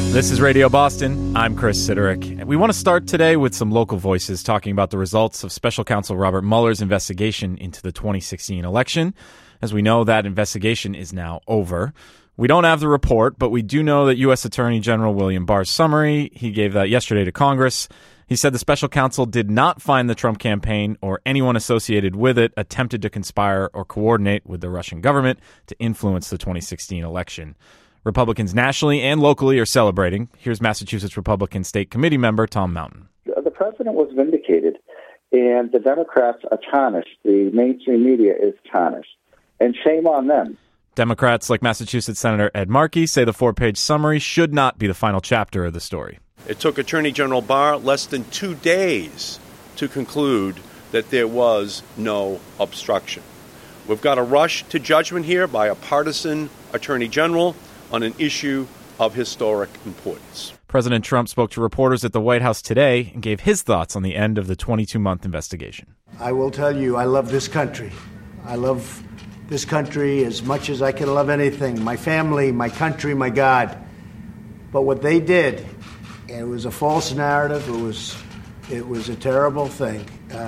This is Radio Boston. I'm Chris Siderick. We want to start today with some local voices talking about the results of Special Counsel Robert Mueller's investigation into the 2016 election. As we know, that investigation is now over. We don't have the report, but we do know that U.S. Attorney General William Barr's summary, he gave that yesterday to Congress. He said the special counsel did not find the Trump campaign or anyone associated with it attempted to conspire or coordinate with the Russian government to influence the 2016 election. Republicans nationally and locally are celebrating. Here's Massachusetts Republican State Committee member Tom Mountain. The president was vindicated, and the Democrats are tarnished. The mainstream media is tarnished, and shame on them. Democrats like Massachusetts Senator Ed Markey say the four-page summary should not be the final chapter of the story. It took Attorney General Barr less than 2 days to conclude that there was no obstruction. We've got a rush to judgment here by a partisan attorney general on an issue of historic importance. President Trump spoke to reporters at the White House today and gave his thoughts on the end of the 22-month investigation. I will tell you, I love this country. I love this country as much as I can love anything. My family, my country, my God. But what they did, it was a false narrative. It was a terrible thing.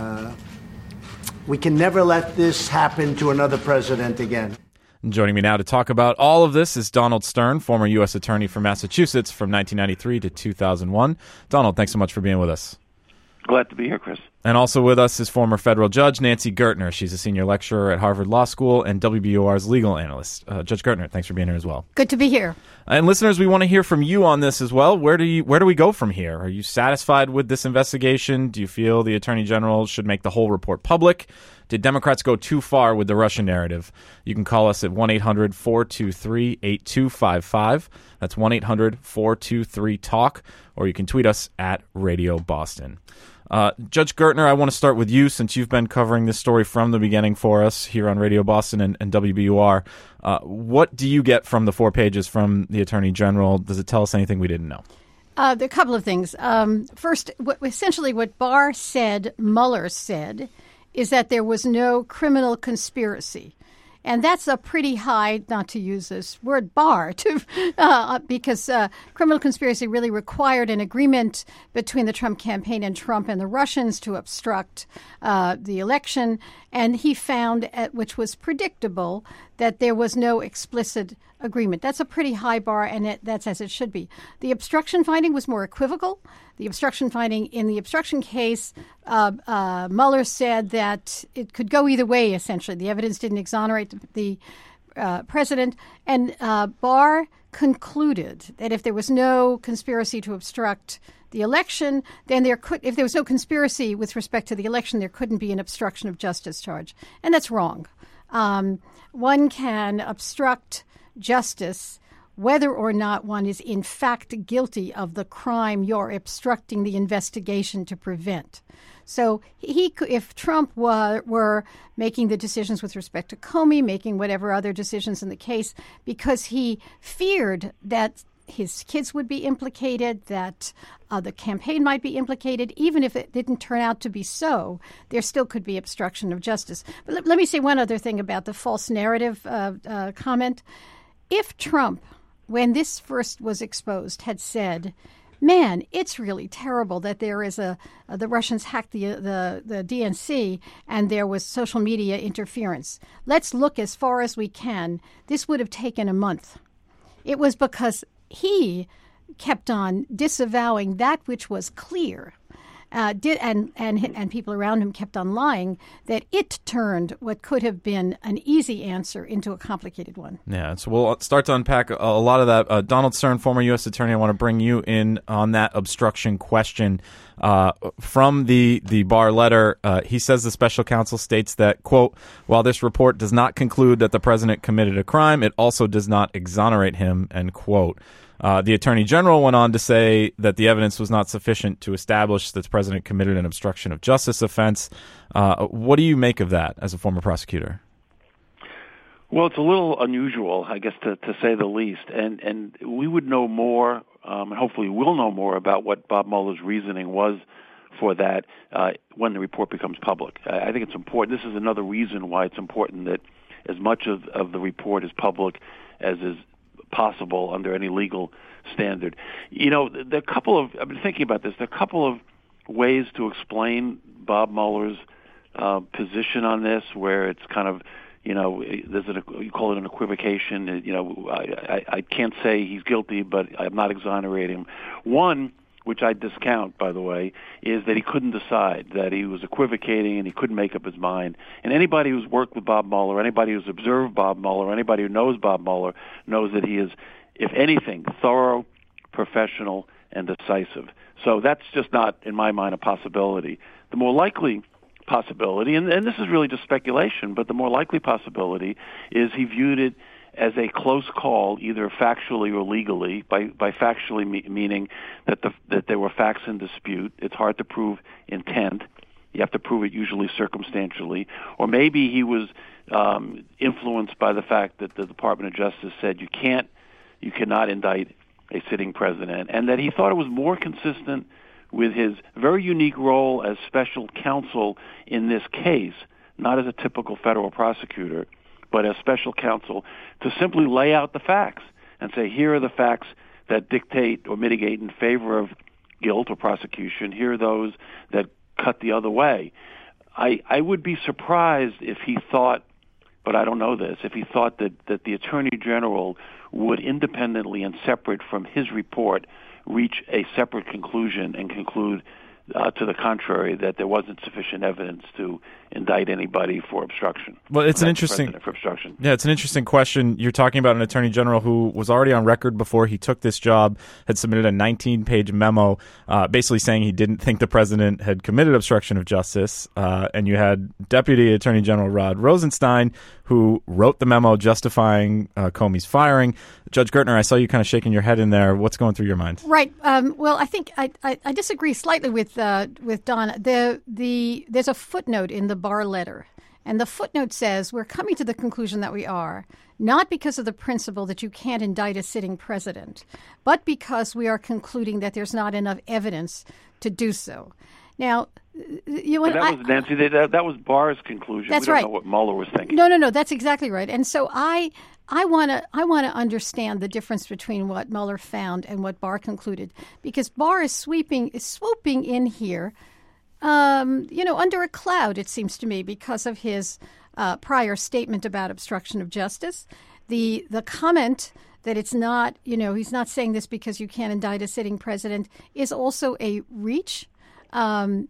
We can never let this happen to another president again. Joining me now to talk about all of this is Donald Stern, former U.S. Attorney for Massachusetts from 1993 to 2001. Donald, thanks so much for being with us. Glad to be here, Chris. And also with us is former federal judge Nancy Gertner. She's a senior lecturer at Harvard Law School and WBUR's legal analyst. Judge Gertner, thanks for being here as well. Good to be here. And listeners, we want to hear from you on this as well. Where do we go from here? Are you satisfied with this investigation? Do you feel the Attorney General should make the whole report public? Did Democrats go too far with the Russia narrative? You can call us at 1-800-423-8255. That's 1-800-423-TALK. Or you can tweet us at Radio Boston. Judge Gertner, I want to start with you since you've been covering this story from the beginning for us here on Radio Boston and WBUR. What do you get from the 4 pages from the Attorney General? Does it tell us anything we didn't know? There are a couple of things. First, essentially what Barr said, Mueller said, is that there was no criminal conspiracy. And that's a pretty high, not to use this word bar, because criminal conspiracy really required an agreement between the Trump campaign and Trump and the Russians to obstruct the election. And he found, which was predictable, that there was no explicit agreement. That's a pretty high bar, and that's as it should be. The obstruction finding was more equivocal. The obstruction finding in the obstruction case, Mueller said that it could go either way, essentially. The evidence didn't exonerate the president. And Barr concluded that if there was no conspiracy to obstruct the election, then if there was no conspiracy with respect to the election, there couldn't be an obstruction of justice charge. And that's wrong. One can obstruct justice whether or not one is in fact guilty of the crime you're obstructing the investigation to prevent. So if Trump were making the decisions with respect to Comey, making whatever other decisions in the case, because he feared that his kids would be implicated, that the campaign might be implicated, even if it didn't turn out to be so, there still could be obstruction of justice. But let me say one other thing about the false narrative comment. If Trump, when this first was exposed, had said, man, it's really terrible that there is the Russians hacked the DNC and there was social media interference. Let's look as far as we can. This would have taken a month. It was because he kept on disavowing that which was clear, and people around him kept on lying, that it turned what could have been an easy answer into a complicated one. Yeah, so we'll start to unpack a lot of that. Donald Stern, former U.S. Attorney, I want to bring you in on that obstruction question. From the Barr letter, he says the special counsel states that, quote, while this report does not conclude that the president committed a crime, it also does not exonerate him, end quote. The Attorney General went on to say that the evidence was not sufficient to establish that the president committed an obstruction of justice offense. What do you make of that as a former prosecutor? Well, it's a little unusual, I guess, to say the least. And we would know more, and hopefully we'll know more about what Bob Mueller's reasoning was for that when the report becomes public. I think it's important. This is another reason why it's important that as much of the report is public as is possible under any legal standard. There are a couple of, I've been thinking about this, there are a couple of ways to explain Bob Mueller's position on this, where it's kind of, there's you call it an equivocation. I can't say he's guilty, but I'm not exonerating him. One, which I discount, by the way, is that he couldn't decide, that he was equivocating and he couldn't make up his mind. And anybody who's worked with Bob Mueller, anybody who's observed Bob Mueller, anybody who knows Bob Mueller knows that he is, if anything, thorough, professional, and decisive. So that's just not, in my mind, a possibility. The more likely possibility, and this is really just speculation, but the more likely possibility is he viewed it as a close call, either factually or legally. By factually meaning that there were facts in dispute. It's hard to prove intent. You have to prove it usually circumstantially. Or maybe he was influenced by the fact that the Department of Justice said you cannot indict a sitting president, and that he thought it was more consistent with his very unique role as special counsel in this case, not as a typical federal prosecutor, but as special counsel, to simply lay out the facts and say, here are the facts that dictate or mitigate in favor of guilt or prosecution. Here are those that cut the other way. I would be surprised if he thought, but I don't know this, if he thought that the Attorney General would independently and separate from his report reach a separate conclusion and conclude to the contrary, that there wasn't sufficient evidence to indict anybody for obstruction. Well, it's an interesting for obstruction. Yeah, it's an interesting question. You're talking about an attorney general who was already on record before he took this job, had submitted a 19-page memo basically saying he didn't think the president had committed obstruction of justice. And you had Deputy Attorney General Rod Rosenstein, who wrote the memo justifying Comey's firing. Judge Gertner, I saw you kind of shaking your head in there. What's going through your mind? Right. Well, I think I disagree slightly with Don. There's a footnote in the Barr letter, and the footnote says we're coming to the conclusion that we are, not because of the principle that you can't indict a sitting president, but because we are concluding that there's not enough evidence to do so. Now, Nancy, that was Barr's conclusion. That's right. We don't know what Mueller was thinking. No, that's exactly right. And so I want to understand the difference between what Mueller found and what Barr concluded, because Barr is swooping in here, under a cloud, it seems to me, because of his prior statement about obstruction of justice, the comment that it's not, he's not saying this because you can't indict a sitting president is also a reach. In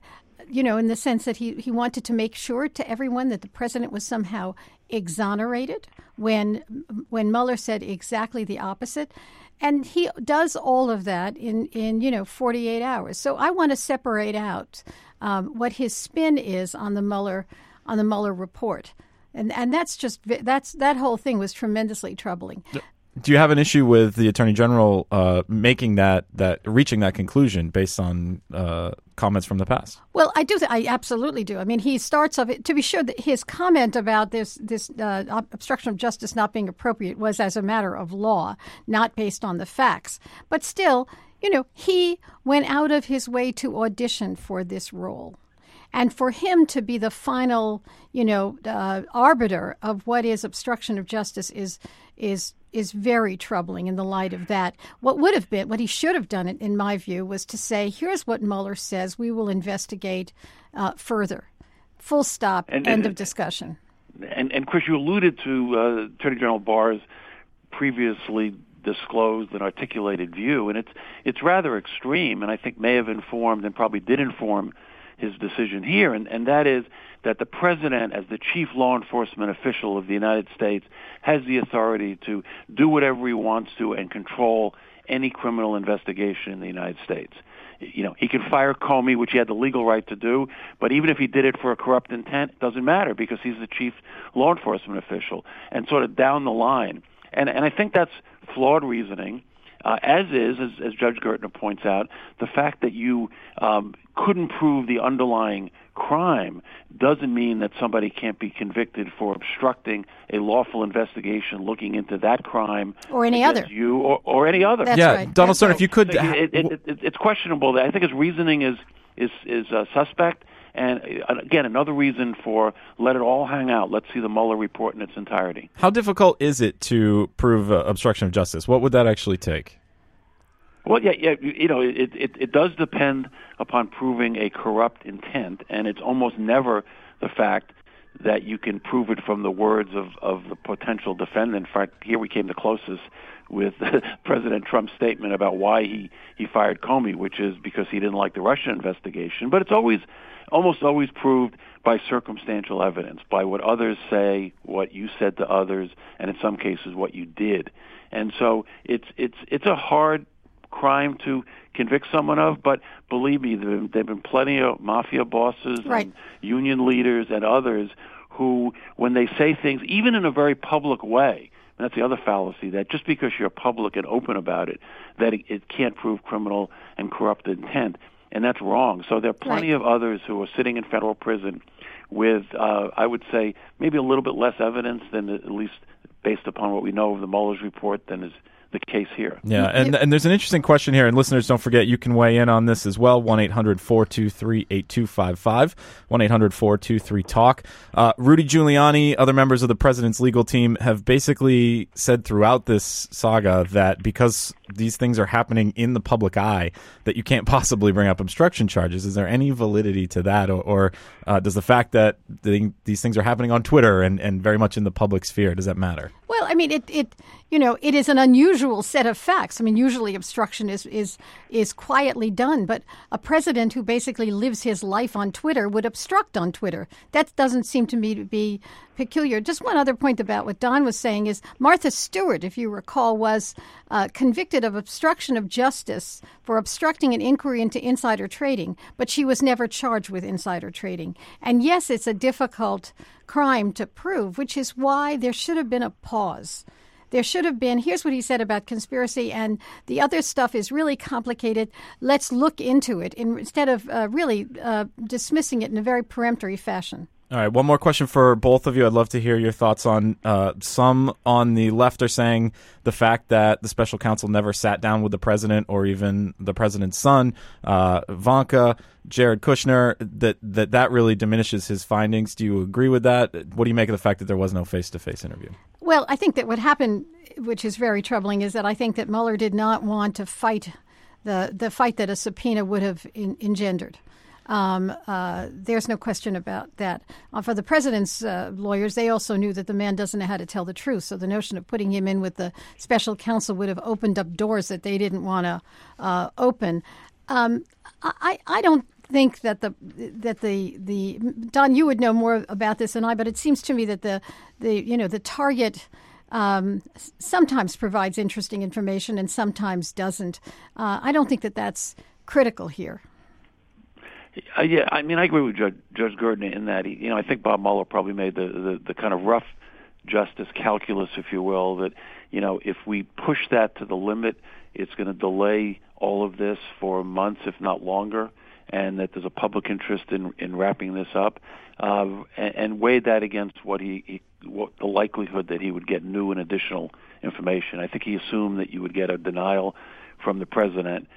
the sense that he wanted to make sure to everyone that the president was somehow exonerated when Mueller said exactly the opposite. And he does all of that in 48 hours. So I want to separate out what his spin is on the Mueller report. And that whole thing was tremendously troubling. Do you have an issue with the Attorney General making reaching that conclusion based on comments from the past? Well, I do. I absolutely do. I mean, he starts off, to be sure, that his comment about this obstruction of justice not being appropriate was as a matter of law, not based on the facts. But still, he went out of his way to audition for this role. And for him to be the final, arbiter of what is obstruction of justice is very troubling in the light of that. What he should have done, in my view, was to say, here's what Mueller says. We will investigate further. Full stop. End of discussion. And Chris, you alluded to Attorney General Barr's previously disclosed and articulated view, and it's rather extreme, and I think may have informed and probably did inform his decision here, and that is that the president, as the chief law enforcement official of the United States, has the authority to do whatever he wants to and control any criminal investigation in the United States. He can fire Comey, which he had the legal right to do, but even if he did it for a corrupt intent, it doesn't matter because he's the chief law enforcement official, and sort of down the line. And I think that's flawed reasoning. As Judge Gertner points out, the fact that you couldn't prove the underlying crime doesn't mean that somebody can't be convicted for obstructing a lawful investigation looking into that crime or any other, you or any other. That's right. Donald Stern, if you could, it's questionable. I think his reasoning is suspect, And again, another reason for let it all hang out. Let's see the Mueller report in its entirety. How difficult is it to prove obstruction of justice? What would that actually take? Well, yeah, it does depend upon proving a corrupt intent, and it's almost never the fact that you can prove it from the words of the potential defendant. In fact, here we came the closest with President Trump's statement about why he fired Comey, which is because he didn't like the Russia investigation. But it's almost always proved by circumstantial evidence, by what others say, what you said to others, and in some cases what you did. And so it's a hard crime to convict someone of, but believe me, there have been plenty of mafia bosses and union leaders and others who, when they say things, even in a very public way, and that's the other fallacy, that just because you're public and open about it, that it can't prove criminal and corrupt intent, and that's wrong. So there are plenty of others who are sitting in federal prison with, I would say, maybe a little bit less evidence than, at least based upon what we know of the Mueller's report, than is the case here. Yeah, and there's an interesting question here, and listeners, don't forget, you can weigh in on this as well, 1-800-423-8255, 1-800-423-TALK. Rudy Giuliani, other members of the president's legal team have basically said throughout this saga that because these things are happening in the public eye, that you can't possibly bring up obstruction charges. Is there any validity to that, or does the fact that these things are happening on Twitter and very much in the public sphere, does that matter? Well, I mean, it is an unusual set of facts. I mean, usually obstruction is quietly done, but a president who basically lives his life on Twitter would obstruct on Twitter. That doesn't seem to me to be peculiar. Just one other point about what Don was saying is Martha Stewart, if you recall, was convicted of obstruction of justice for obstructing an inquiry into insider trading, but she was never charged with insider trading. And yes, it's a difficult crime to prove, which is why there should have been a pause. There should have been, here's what he said about conspiracy, and the other stuff is really complicated. Let's look into it instead of really dismissing it in a very peremptory fashion. All right, one more question for both of you. I'd love to hear your thoughts on some on the left are saying the fact that the special counsel never sat down with the president or even the president's son, Ivanka, Jared Kushner, that really diminishes his findings. Do you agree with that? What do you make of the fact that there was no face-to-face interview? Well, I think that what happened, which is very troubling, is that I think that Mueller did not want to fight the fight that a subpoena would have engendered. There's no question about that. For the president's lawyers, they also knew that the man doesn't know how to tell the truth. So the notion of putting him in with the special counsel would have opened up doors that they didn't want to open. I don't think that the Don, you would know more about this than I, but it seems to me that the target sometimes provides interesting information and sometimes doesn't. I don't think that that's critical here. Yeah, I mean, I agree with Judge Gordon in that I think Bob Mueller probably made the kind of rough justice calculus, if you will, that if we push that to the limit, it's going to delay all of this for months, if not longer, and that there's a public interest in wrapping this up, and weighed that against what the likelihood that he would get new and additional information. I think he assumed that you would get a denial from the president.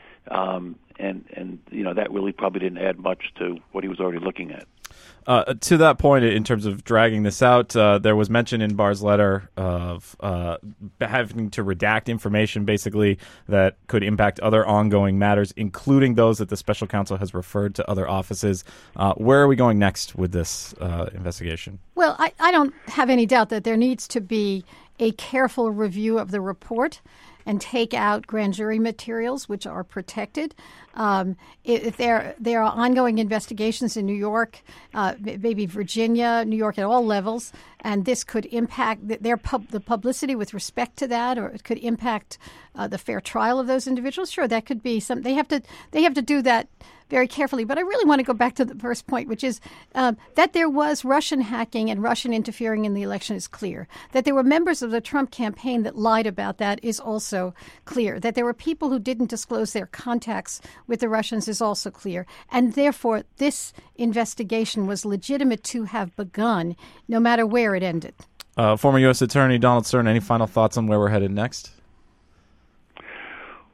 And that really probably didn't add much to what he was already looking at. To that point, in terms of dragging this out, there was mention in Barr's letter of having to redact information, basically, that could impact other ongoing matters, including those that the special counsel has referred to other offices. Where are we going next with this investigation? Well, I don't have any doubt that there needs to be a careful review of the report and take out grand jury materials, which are protected. If there are ongoing investigations in New York, maybe Virginia, New York at all levels, and this could impact the publicity with respect to that, or it could impact the fair trial of those individuals. Sure, that could be some. They have to do that very carefully. But I really want to go back to the first point, which is that there was Russian hacking and Russian interfering in the election is clear. That there were members of the Trump campaign that lied about that is also clear. That there were people who didn't disclose their contacts with the Russians is also clear. And therefore, this investigation was legitimate to have begun, no matter where it ended. Former U.S. Attorney Donald Stern, any final thoughts on where we're headed next?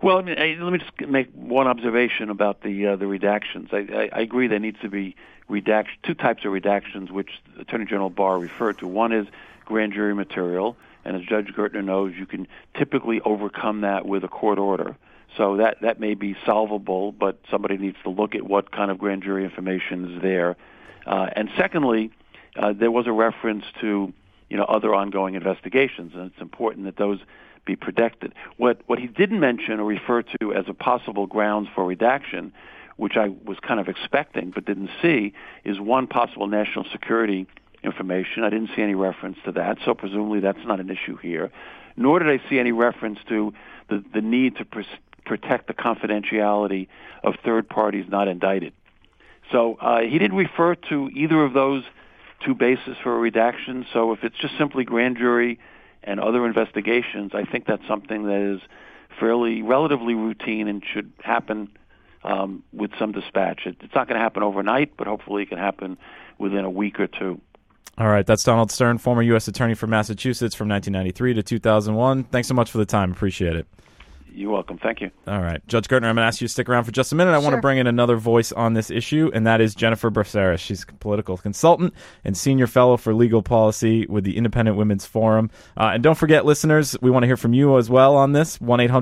Well, I mean, let me just make one observation about the redactions. I agree there needs to be two types of redactions, which Attorney General Barr referred to. One is grand jury material, and as Judge Gertner knows, you can typically overcome that with a court order. So that may be solvable, but somebody needs to look at what kind of grand jury information is there. And secondly, there was a reference to other ongoing investigations, and it's important that those be protected. What he didn't mention or refer to as a possible grounds for redaction, which I was kind of expecting but didn't see, is one possible national security information. I didn't see any reference to that, so presumably that's not an issue here. Nor did I see any reference to the need to protect the confidentiality of third parties not indicted. So he didn't refer to either of those two bases for a redaction. So if it's just simply grand jury and other investigations, I think that's something that is relatively routine and should happen with some dispatch. It's not going to happen overnight, but hopefully it can happen within a week or two. All right, that's Donald Stern, former U.S. Attorney for Massachusetts from 1993 to 2001. Thanks so much for the time. Appreciate it. You're welcome. Thank you. All right. Judge Gertner, I'm going to ask you to stick around for just a minute. I want to bring in another voice on this issue, and that is Jennifer Braceras. She's a political consultant and senior fellow for legal policy with the Independent Women's Forum. And don't forget, listeners, we want to hear from you as well on this.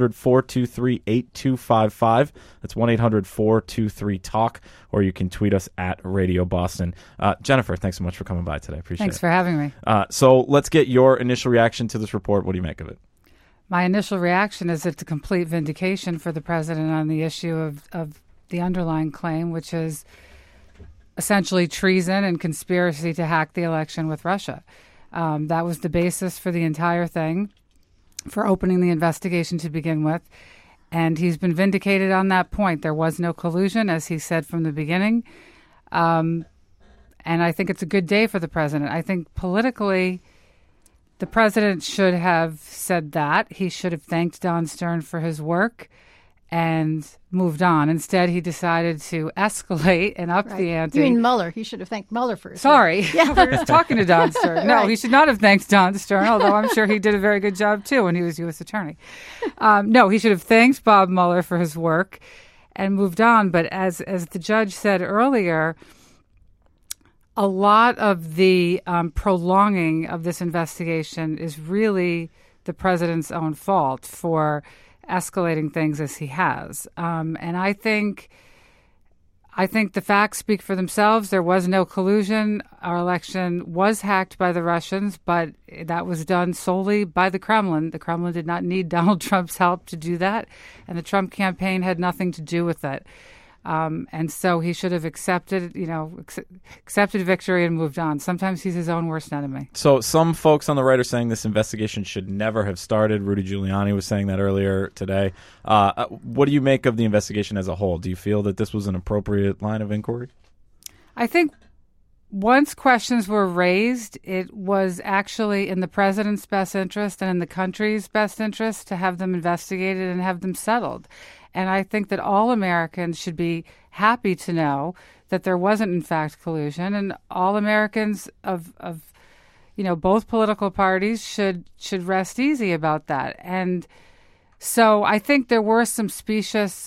1-800-423-8255. That's 1-800-423-TALK, or you can tweet us at Radio Boston. Jennifer, thanks so much for coming by today. Appreciate it. Thanks for having me. So let's get your initial reaction to this report. What do you make of it? My initial reaction is it's a complete vindication for the president on the issue of the underlying claim, which is essentially treason and conspiracy to hack the election with Russia. That was the basis for the entire thing, for opening the investigation to begin with. And he's been vindicated on that point. There was no collusion, as he said from the beginning. And I think it's a good day for the president. I think politically, the president should have said that. He should have thanked Don Stern for his work and moved on. Instead, he decided to escalate and up the ante. You mean Mueller? He should have thanked Mueller for his Sorry. work. Yeah. We were just talking to Don Stern. No, he should not have thanked Don Stern, although I'm sure he did a very good job, too, when he was U.S. Attorney. No, he should have thanked Bob Mueller for his work and moved on. But as the judge said earlier, a lot of the prolonging of this investigation is really the president's own fault for escalating things as he has. And I think the facts speak for themselves. There was no collusion. Our election was hacked by the Russians, but that was done solely by the Kremlin. The Kremlin did not need Donald Trump's help to do that, and the Trump campaign had nothing to do with it. And so he should have accepted victory and moved on. Sometimes he's his own worst enemy. So some folks on the right are saying this investigation should never have started. Rudy Giuliani was saying that earlier today. What do you make of the investigation as a whole? Do you feel that this was an appropriate line of inquiry? I think once questions were raised, it was actually in the president's best interest and in the country's best interest to have them investigated and have them settled. And I think that all Americans should be happy to know that there wasn't, in fact, collusion, and all Americans of both political parties should rest easy about that. And so I think there were some specious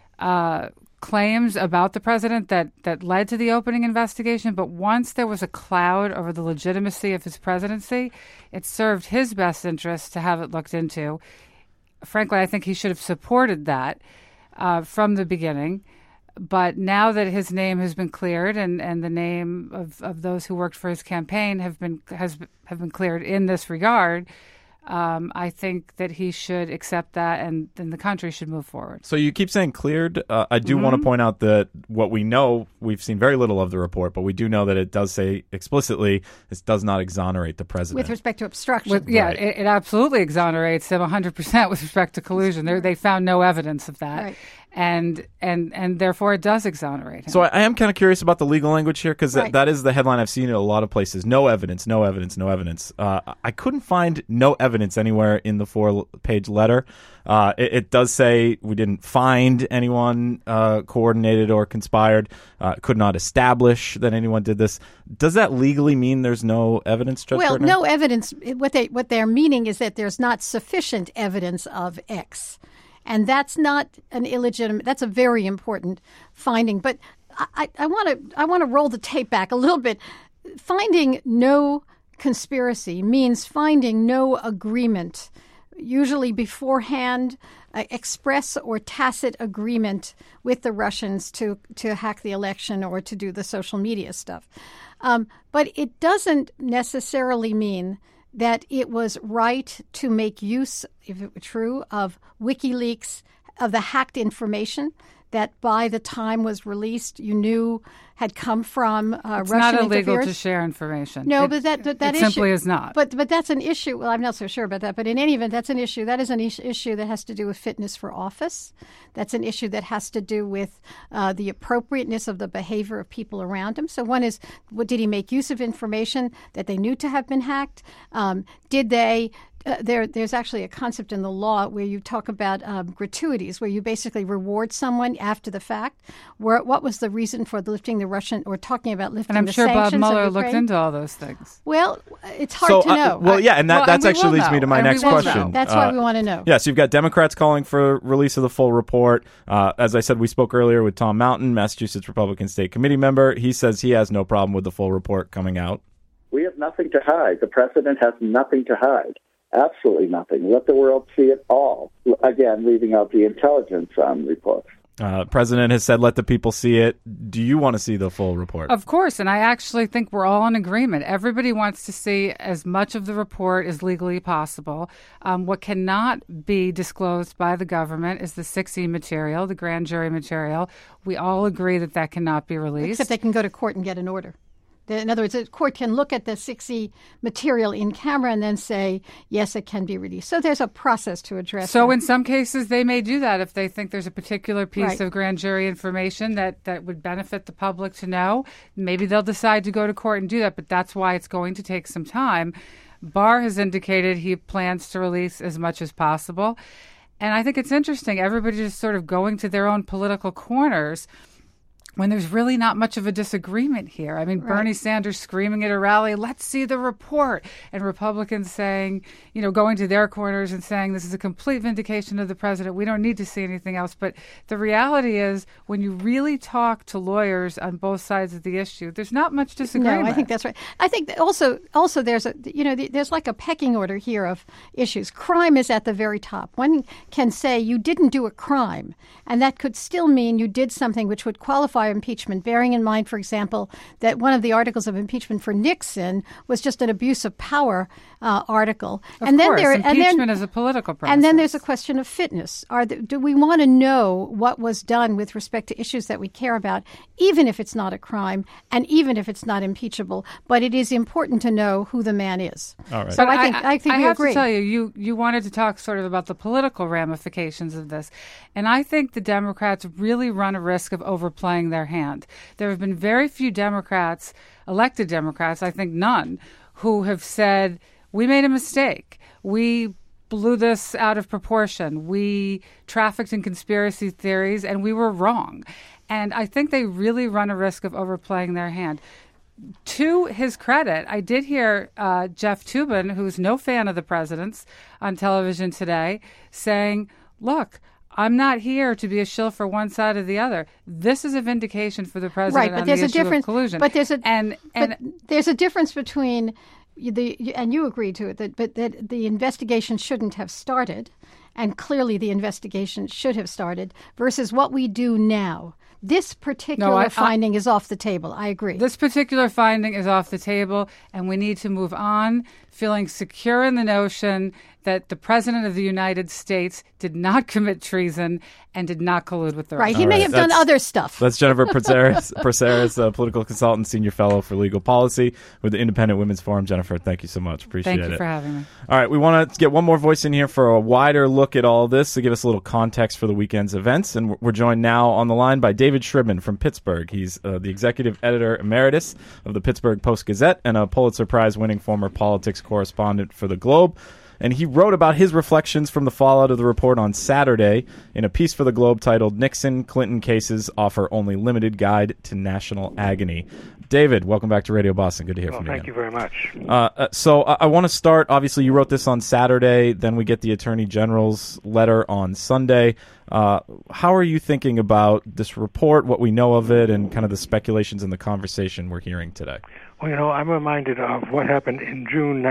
claims about the president that led to the opening investigation. But once there was a cloud over the legitimacy of his presidency, it served his best interest to have it looked into. Frankly, I think he should have supported that from the beginning. But now that his name has been cleared and the name of those who worked for his campaign have been cleared in this regard, I think that he should accept that, and then the country should move forward. So you keep saying cleared. I do want to point out that what we know, we've seen very little of the report, but we do know that it does say explicitly this does not exonerate the president. With respect to obstruction. Right. It absolutely exonerates him 100% with respect to collusion. They found no evidence of that. Right. And therefore it does exonerate him. So I am kind of curious about the legal language here, because that is the headline I've seen in a lot of places. No evidence, no evidence, no evidence. I couldn't find no evidence anywhere in the 4-page letter. It does say we didn't find anyone coordinated or conspired, could not establish that anyone did this. Does that legally mean there's no evidence, Judge Gertner? No evidence. What they're meaning is that there's not sufficient evidence of X. And that's not an illegitimate, that's a very important finding. But I want to roll the tape back a little bit. Finding no conspiracy means finding no agreement, usually beforehand, express or tacit agreement with the Russians to hack the election or to do the social media stuff. But it doesn't necessarily mean that it was right to make use, if it were true, of WikiLeaks, of the hacked information that by the time was released you knew had come from Russian interference. It's not illegal to share information. No, but that it issue simply is not. But that's an issue. Well, I'm not so sure about that. But in any event, that's an issue. That is an issue that has to do with fitness for office. That's an issue that has to do with the appropriateness of the behavior of people around him. So one is, did he make use of information that they knew to have been hacked? Did they? There's actually a concept in the law where you talk about gratuities, where you basically reward someone after the fact. What was the reason for lifting the Russian, or talking about lifting the sanctions? And I'm sure Bob Mueller looked into all those things. Well, it's hard to know. And that actually leads me to my next question. That's why we want to know. So you've got Democrats calling for release of the full report. As I said, we spoke earlier with Tom Mountain, Massachusetts Republican State Committee member. He says he has no problem with the full report coming out. We have nothing to hide. The president has nothing to hide. Absolutely nothing. Let the world see it all. Again, leaving out the intelligence reports. President has said, let the people see it. Do you want to see the full report? Of course, and I actually think we're all in agreement. Everybody wants to see as much of the report as legally possible. What cannot be disclosed by the government is the 6E material, the grand jury material. We all agree that cannot be released. Except they can go to court and get an order. In other words, the court can look at the 6E material in camera and then say, yes, it can be released. So there's a process to address So that. In some cases, they may do that if they think there's a particular piece of grand jury information that would benefit the public to know. Maybe they'll decide to go to court and do that, but that's why it's going to take some time. Barr has indicated he plans to release as much as possible. And I think it's interesting. Everybody just sort of going to their own political corners when there's really not much of a disagreement here. I mean, Bernie Sanders screaming at a rally, let's see the report. And Republicans saying, going to their corners and saying this is a complete vindication of the president. We don't need to see anything else. But the reality is, when you really talk to lawyers on both sides of the issue, there's not much disagreement. No, I think that's right. I think that also there's there's like a pecking order here of issues. Crime is at the very top. One can say you didn't do a crime, and that could still mean you did something which would qualify impeachment, bearing in mind, for example, that one of the articles of impeachment for Nixon was just an abuse of power article. Impeachment is a political process. And then there's a question of fitness. Do we want to know what was done with respect to issues that we care about, even if it's not a crime and even if it's not impeachable? But it is important to know who the man is. All right. So I think we have agree. to tell you wanted to talk sort of about the political ramifications of this. And I think the Democrats really run a risk of overplaying their hand. There have been very few Democrats, elected Democrats, I think none, who have said, we made a mistake. We blew this out of proportion. We trafficked in conspiracy theories and we were wrong. And I think they really run a risk of overplaying their hand. To his credit, I did hear Jeff Toobin, who's no fan of the president's, on television today, saying, look, I'm not here to be a shill for one side or the other. This is a vindication for the president on the issue of collusion. But there's a difference between and you agree to it, that the investigation shouldn't have started, and clearly the investigation should have started, versus what we do now. This particular finding is off the table. I agree. This particular finding is off the table, and we need to move on feeling secure in the notion that the President of the United States did not commit treason and did not collude with the Russians. Right. He may have done other stuff. That's Jennifer Praseris, political consultant, senior fellow for legal policy with the Independent Women's Forum. Jennifer, thank you so much. Appreciate it. Thank you for having me. All right. We want to get one more voice in here for a wider look at all this to give us a little context for the weekend's events. And we're joined now on the line by David Shribman from Pittsburgh. He's the executive editor emeritus of the Pittsburgh Post-Gazette and a Pulitzer Prize-winning former politics correspondent for the Globe. And he wrote about his reflections from the fallout of the report on Saturday in a piece for the Globe titled "Nixon Clinton Cases Offer Only Limited Guide to National Agony." David, welcome back to Radio Boston. Good to hear from you. Thank you very much. So I want to start, obviously you wrote this on Saturday, then we get the Attorney General's letter on Sunday. How are you thinking about this report, what we know of it, and kind of the speculations and the conversation we're hearing today? Well, I'm reminded of what happened in June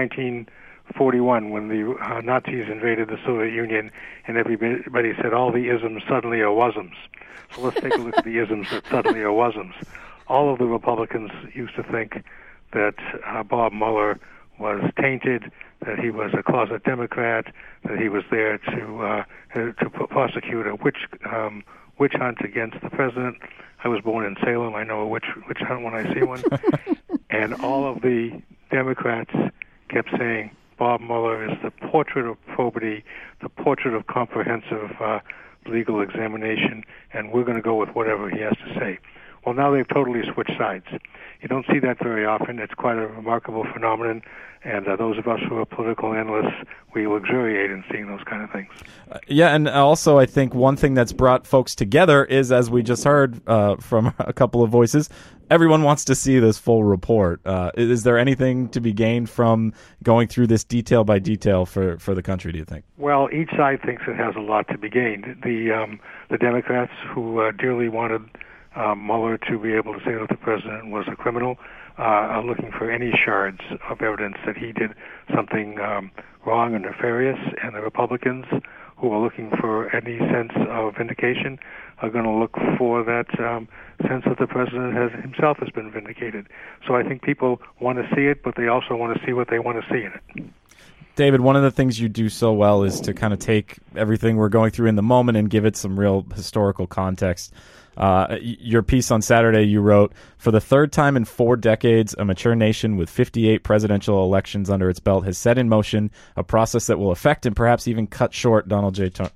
1941 when the Nazis invaded the Soviet Union, and everybody said all the isms suddenly are wasms. So let's take a look at the isms that suddenly are wasms. All of the Republicans used to think that Bob Mueller was tainted, that he was a closet Democrat, that he was there to prosecute a witch hunt against the president. I was born in Salem. I know a witch hunt when I see one. And all of the Democrats kept saying Bob Mueller is the portrait of probity, the portrait of comprehensive legal examination, and we're going to go with whatever he has to say. Well, now they've totally switched sides. You don't see that very often. It's quite a remarkable phenomenon, and those of us who are political analysts, we luxuriate in seeing those kind of things. Yeah, and also I think one thing that's brought folks together is, as we just heard from a couple of voices, everyone wants to see this full report. Is there anything to be gained from going through this detail by detail for the country, do you think? Well, each side thinks it has a lot to be gained. The Democrats, who dearly wanted Mueller to be able to say that the president was a criminal, are looking for any shards of evidence that he did something wrong or nefarious, and the Republicans, who are looking for any sense of vindication, are going to look for that sense that the president himself has been vindicated. So I think people want to see it, but they also want to see what they want to see in it. David, one of the things you do so well is to kind of take everything we're going through in the moment and give it some real historical context. Your piece on Saturday, you wrote, "For the third time in 4 decades, a mature nation with 58 presidential elections under its belt has set in motion a process that will affect and perhaps even cut short Donald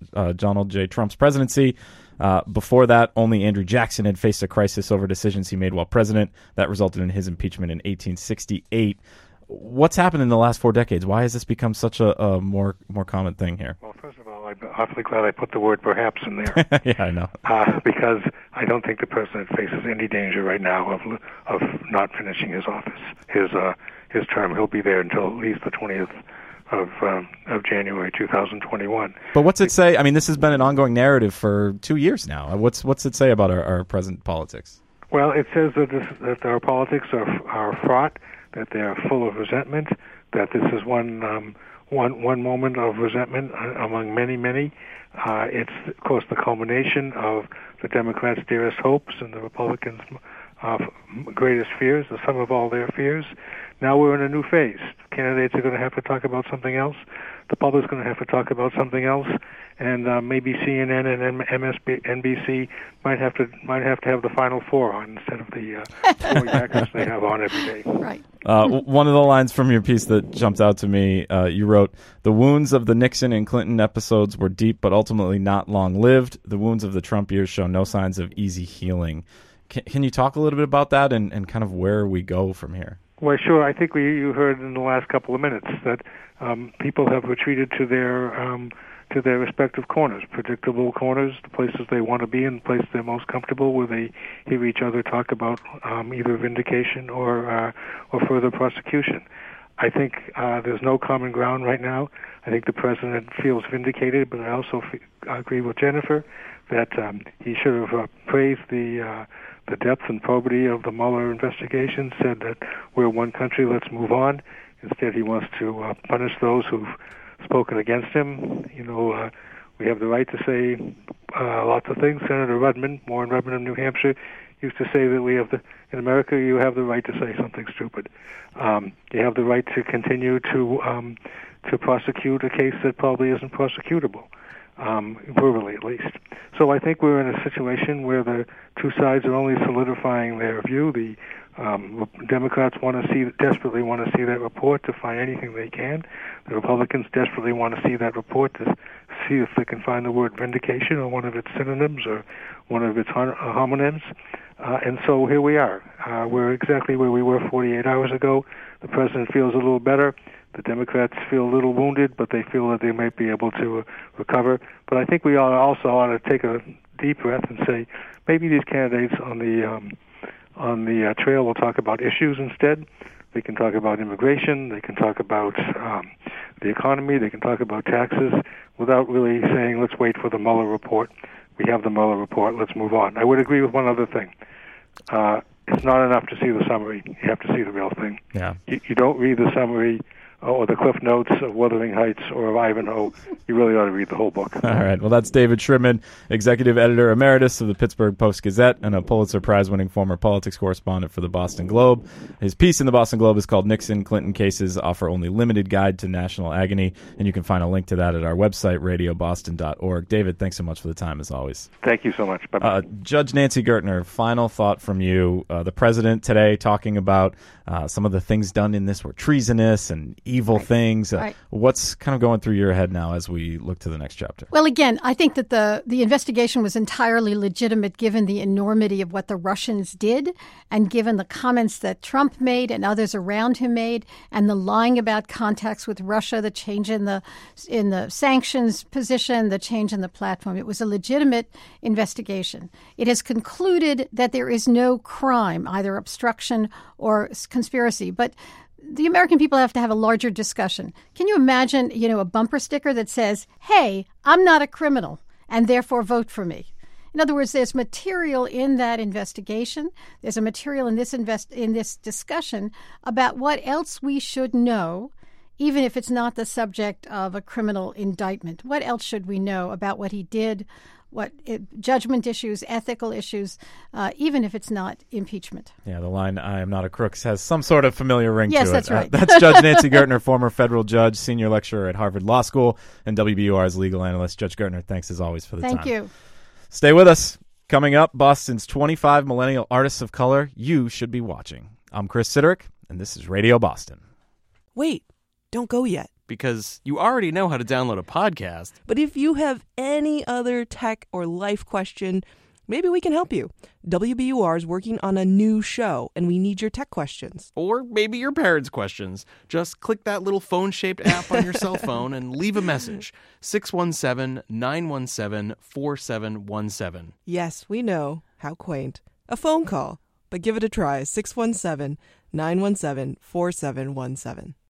J. Trump's presidency. Before that, only Andrew Jackson had faced a crisis over decisions he made while president. That resulted in his impeachment in 1868. What's happened in the last 4 decades? Why has this become such a more common thing here? Well, first of all, I'm awfully glad I put the word perhaps in there. Yeah, I know. Because I don't think the president faces any danger right now of not finishing his office, his term. He'll be there until at least the 20th of January 2021. But what's it say? I mean, this has been an ongoing narrative for 2 years now. What's it say about our present politics? Well, it says that our politics are fraught, that they are full of resentment, that this is one moment of resentment among many. It's, of course, the culmination of the Democrats' dearest hopes and the Republicans' greatest fears, the sum of all their fears. Now we're in a new phase. Candidates are going to have to talk about something else. The public's going to have to talk about something else, and maybe CNN and MSNBC might have to have the Final Four on instead of the 4 yackers they have on every day. Right. One of the lines from your piece that jumped out to me, you wrote, "The wounds of the Nixon and Clinton episodes were deep but ultimately not long-lived. The wounds of the Trump years show no signs of easy healing." Can you talk a little bit about that and kind of where we go from here? Well, sure. I think you heard in the last couple of minutes that people have retreated to their respective corners, predictable corners, the places they want to be and the places they're most comfortable, where they hear each other talk about either vindication or further prosecution. I think there's no common ground right now. I think the president feels vindicated, but I also agree with Jennifer that he should have praised the depth and probity of the Mueller investigation, said that we're one country, let's move on. Instead, he wants to punish those who've spoken against him. We have the right to say lots of things. Senator Warren Rudman of New Hampshire, used to say that in America, you have the right to say something stupid. You have the right to continue to prosecute a case that probably isn't prosecutable, verbally at least. So I think we're in a situation where the two sides are only solidifying their view. The Democrats desperately want to see that report to find anything they can. The Republicans desperately want to see that report to see if they can find the word vindication or one of its synonyms or one of its homonyms. And so here we are. We're exactly where we were 48 hours ago. The president feels a little better. The Democrats feel a little wounded, but they feel that they might be able to recover. But I think we also ought to take a deep breath and say maybe these candidates on the trail will talk about issues instead. They can talk about immigration. They can talk about the economy. They can talk about taxes without really saying, let's wait for the Mueller report. We have the Mueller report. Let's move on. I would agree with one other thing. It's not enough to see the summary. You have to see the real thing. Yeah. You don't read the summary or the Cliff Notes of Wuthering Heights or of Ivanhoe. You really ought to read the whole book. All right. Well, that's David Shribman, Executive Editor Emeritus of the Pittsburgh Post-Gazette and a Pulitzer Prize-winning former politics correspondent for the Boston Globe. His piece in the Boston Globe is called Nixon Clinton Cases Offer Only Limited Guide to National Agony, and you can find a link to that at our website, radioboston.org. David, thanks so much for the time, as always. Thank you so much. Bye-bye. Judge Nancy Gertner, final thought from you. The president today talking about some of the things done in this were treasonous and evil things. What's kind of going through your head now as we look to the next chapter? Well, again, I think that the investigation was entirely legitimate given the enormity of what the Russians did and given the comments that Trump made and others around him made and the lying about contacts with Russia, the change in the sanctions position, the change in the platform. It was a legitimate investigation. It has concluded that there is no crime, either obstruction or conspiracy. But the American people have to have a larger discussion. Can you imagine, a bumper sticker that says, hey, I'm not a criminal, and therefore vote for me? In other words, there's material in that investigation. There's a material in this discussion about what else we should know, even if it's not the subject of a criminal indictment. What else should we know about what he did, judgment issues, ethical issues, even if it's not impeachment? Yeah, the line, I am not a crook, has some sort of familiar ring to it. Yes, that's right. That's Judge Nancy Gertner, former federal judge, senior lecturer at Harvard Law School, and WBUR's legal analyst. Judge Gertner, thanks as always for the time. Thank you. Stay with us. Coming up, Boston's 25 millennial artists of color you should be watching. I'm Chris Siderick, and this is Radio Boston. Wait, don't go yet. Because you already know how to download a podcast. But if you have any other tech or life question, maybe we can help you. WBUR is working on a new show, and we need your tech questions. Or maybe your parents' questions. Just click that little phone-shaped app on your cell phone and leave a message. 617-917-4717. Yes, we know. How quaint. A phone call. But give it a try. 617-917-4717.